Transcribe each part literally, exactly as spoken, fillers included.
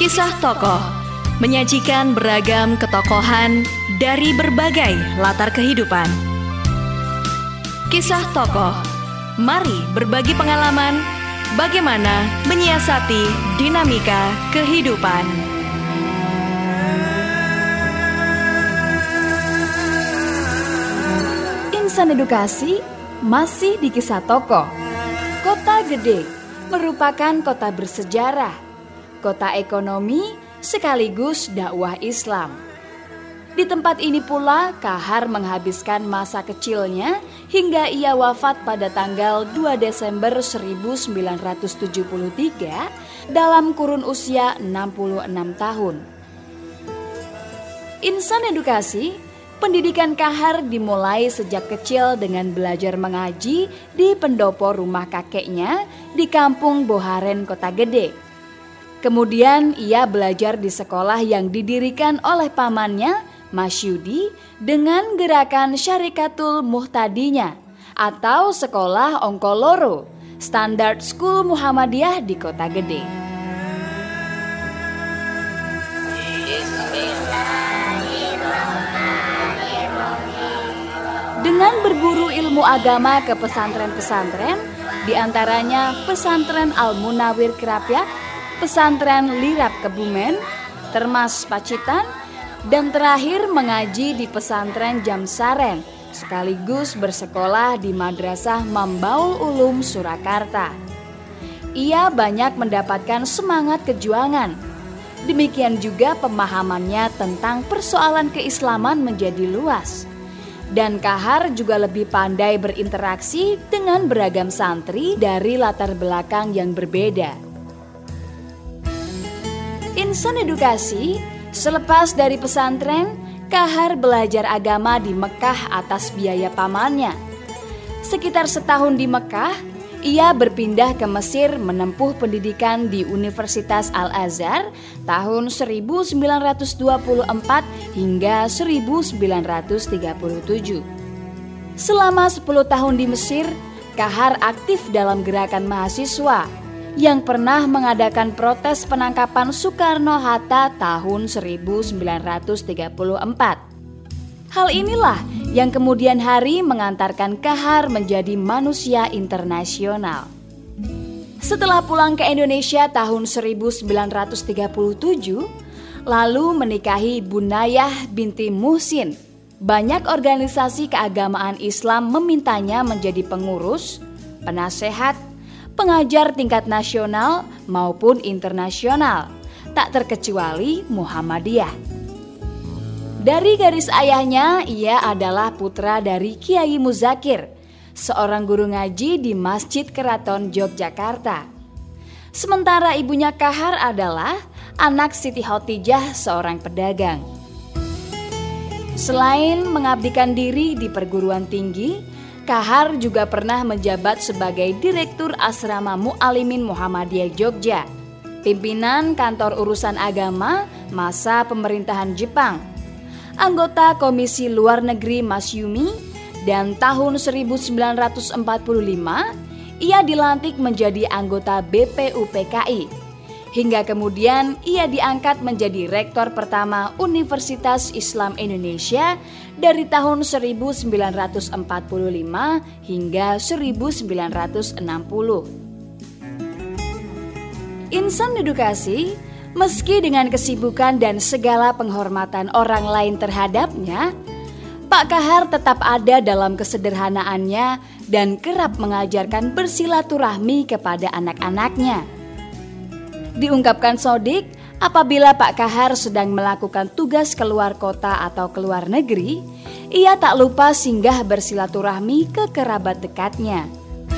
Kisah Tokoh menyajikan beragam ketokohan dari berbagai latar kehidupan. Kisah Tokoh, mari berbagi pengalaman bagaimana menyiasati dinamika kehidupan. Insan edukasi masih di Kisah Tokoh. Kota Gede merupakan kota bersejarah, kota ekonomi sekaligus dakwah Islam. Di tempat ini pula Kahar menghabiskan masa kecilnya hingga ia wafat pada tanggal dua Desember seribu sembilan ratus tujuh puluh tiga dalam kurun usia enam puluh enam tahun. Insan edukasi, pendidikan Kahar dimulai sejak kecil dengan belajar mengaji di pendopo rumah kakeknya di kampung Boharen, Kota Gede. Kemudian ia belajar di sekolah yang didirikan oleh pamannya, Masyudi, dengan gerakan Syarikatul Muhtadinya atau Sekolah Ongkoloro, Standard School Muhammadiyah di Kota Gede. Dengan berburu ilmu agama ke pesantren-pesantren, diantaranya Pesantren Al-Munawir Kerapyak, Pesantren Lirap Kebumen, Termas Pacitan, dan terakhir mengaji di Pesantren Jamsaren, sekaligus bersekolah di Madrasah Mambaul Ulum Surakarta. Ia banyak mendapatkan semangat kejuangan. Demikian juga pemahamannya tentang persoalan keislaman menjadi luas. Dan Kahar juga lebih pandai berinteraksi dengan beragam santri dari latar belakang yang berbeda. Insan edukasi, selepas dari pesantren, Kahar belajar agama di Mekah atas biaya pamannya. Sekitar setahun di Mekah, ia berpindah ke Mesir menempuh pendidikan di Universitas Al-Azhar tahun seribu sembilan ratus dua puluh empat hingga seribu sembilan ratus tiga puluh tujuh. Selama sepuluh tahun di Mesir, Kahar aktif dalam gerakan mahasiswa yang pernah mengadakan protes penangkapan Soekarno-Hatta tahun seribu sembilan ratus tiga puluh empat. Hal inilah yang kemudian hari mengantarkan Kahar menjadi manusia internasional. Setelah pulang ke Indonesia tahun seribu sembilan ratus tiga puluh tujuh, lalu menikahi Bunayah binti Muhsin, banyak organisasi keagamaan Islam memintanya menjadi pengurus, penasehat, pengajar tingkat nasional maupun internasional, tak terkecuali Muhammadiyah. Dari garis ayahnya, ia adalah putra dari Kiai Muzakir, seorang guru ngaji di Masjid Keraton Yogyakarta. Sementara ibunya Kahar adalah anak Siti Khotijah, seorang pedagang. Selain mengabdikan diri di perguruan tinggi, Kahar juga pernah menjabat sebagai Direktur Asrama Mu'alimin Muhammadiyah Jogja, pimpinan Kantor Urusan Agama masa pemerintahan Jepang, anggota Komisi Luar Negeri Masyumi, dan tahun seribu sembilan ratus empat puluh lima ia dilantik menjadi anggota B P U P K I. Hingga kemudian ia diangkat menjadi rektor pertama Universitas Islam Indonesia dari tahun seribu sembilan ratus empat puluh lima hingga seribu sembilan ratus enam puluh. Insan edukasi, meski dengan kesibukan dan segala penghormatan orang lain terhadapnya, Pak Kahar tetap ada dalam kesederhanaannya dan kerap mengajarkan bersilaturahmi kepada anak-anaknya. Diungkapkan Sodik, apabila Pak Kahar sedang melakukan tugas keluar kota atau keluar negeri, ia tak lupa singgah bersilaturahmi ke kerabat dekatnya.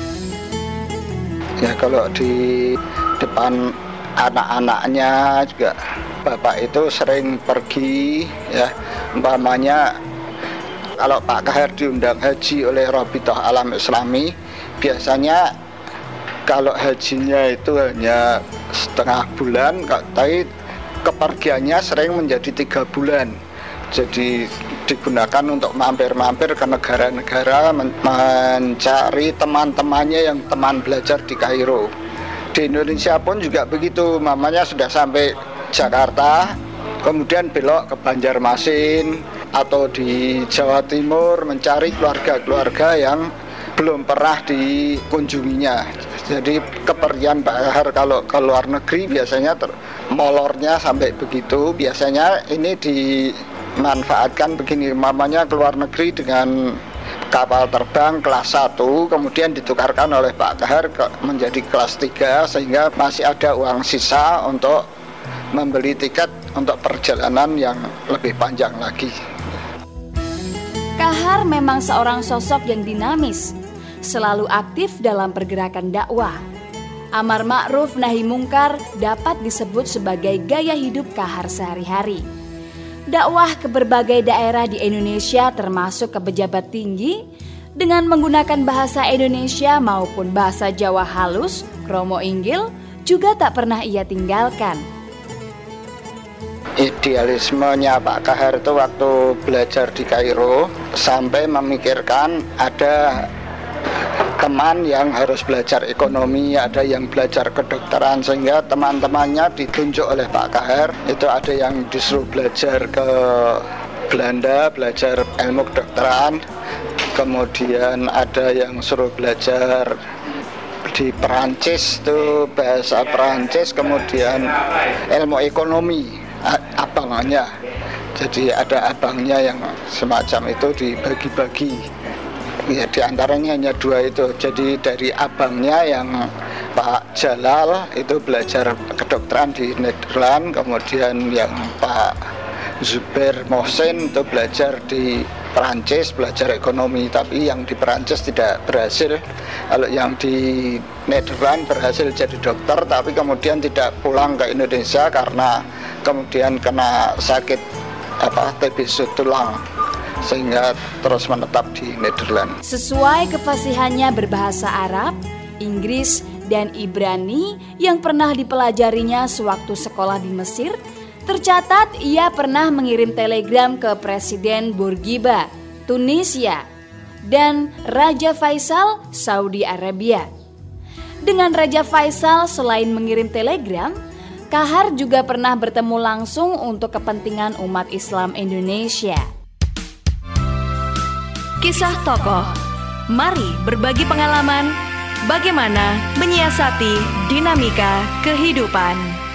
Ya, kalau di depan anak-anaknya juga Bapak itu sering pergi, ya, umpamanya kalau Pak Kahar diundang haji oleh Rabithah Alam Islami, biasanya kalau hajinya itu hanya setengah bulan, tapi kepergiannya sering menjadi tiga bulan. Jadi digunakan untuk mampir-mampir ke negara-negara, men- mencari teman-temannya yang teman belajar di Kairo. Di Indonesia pun juga begitu, mamanya sudah sampai Jakarta, kemudian belok ke Banjarmasin atau di Jawa Timur mencari keluarga-keluarga yang belum pernah dikunjunginya. Jadi kepergian Pak Kahar kalau ke luar negeri biasanya ter- molornya sampai begitu. Biasanya ini dimanfaatkan begini, mamanya ke luar negeri dengan kapal terbang kelas satu, kemudian ditukarkan oleh Pak Kahar ke, menjadi kelas tiga, sehingga masih ada uang sisa untuk membeli tiket untuk perjalanan yang lebih panjang lagi. Kahar memang seorang sosok yang dinamis, selalu aktif dalam pergerakan dakwah. Amar ma'ruf nahi mungkar dapat disebut sebagai gaya hidup Kahar sehari-hari. Dakwah ke berbagai daerah di Indonesia termasuk ke pejabat tinggi dengan menggunakan bahasa Indonesia maupun bahasa Jawa halus, kromo inggil juga tak pernah ia tinggalkan. Idealismenya Pak Kahar itu waktu belajar di Kairo sampai memikirkan ada teman yang harus belajar ekonomi, ada yang belajar kedokteran, sehingga teman-temannya ditunjuk oleh Pak Kahar. Itu ada yang disuruh belajar ke Belanda, belajar ilmu kedokteran, kemudian ada yang suruh belajar di Perancis itu bahasa Perancis, kemudian ilmu ekonomi abangnya. Jadi ada abangnya yang semacam itu dibagi-bagi. Ya, di antaranya hanya dua itu. Jadi dari abangnya yang Pak Jalal itu belajar kedokteran di Nederland, kemudian yang Pak Zubair Mohsin itu belajar di Perancis, belajar ekonomi, tapi yang di Perancis tidak berhasil. Kalau yang di Nederland berhasil jadi dokter, tapi kemudian tidak pulang ke Indonesia karena kemudian kena sakit apa T B C tulang, sehingga terus menetap di Nederland. Sesuai kefasihannya berbahasa Arab, Inggris, dan Ibrani yang pernah dipelajarinya sewaktu sekolah di Mesir, tercatat ia pernah mengirim telegram ke Presiden Bourguiba, Tunisia, dan Raja Faisal, Saudi Arabia. Dengan Raja Faisal selain mengirim telegram, Kahar juga pernah bertemu langsung untuk kepentingan umat Islam Indonesia. Kisah tokoh. Mari berbagi pengalaman bagaimana menyiasati dinamika kehidupan.